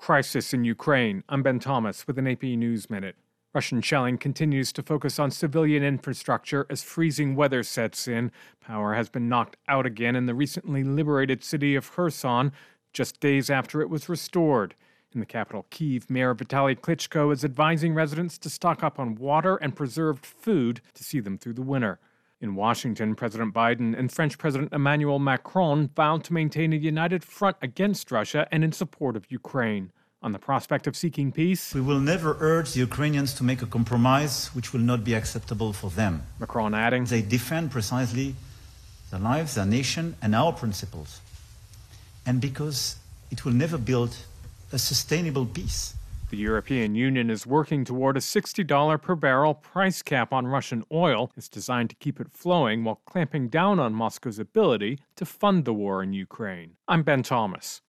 crisis in Ukraine. I'm Ben Thomas with an AP News Minute. Russian shelling continues to focus on civilian infrastructure as freezing weather sets in. Power has been knocked out again in the recently liberated city of Kherson, just days after it was restored. In the capital, Kyiv, Mayor Vitaly Klitschko is advising residents to stock up on water and preserved food to see them through the winter. In Washington, President Biden and French President Emmanuel Macron vowed to maintain a united front against Russia and in support of Ukraine. On the prospect of seeking peace, we will never urge the Ukrainians to make a compromise which will not be acceptable for them. Macron adding, they defend precisely their lives, their nation, and our principles. And because it will never build a sustainable peace. The European Union is working toward a $60 per barrel price cap on Russian oil. It's designed to keep it flowing while clamping down on Moscow's ability to fund the war in Ukraine. I'm Ben Thomas.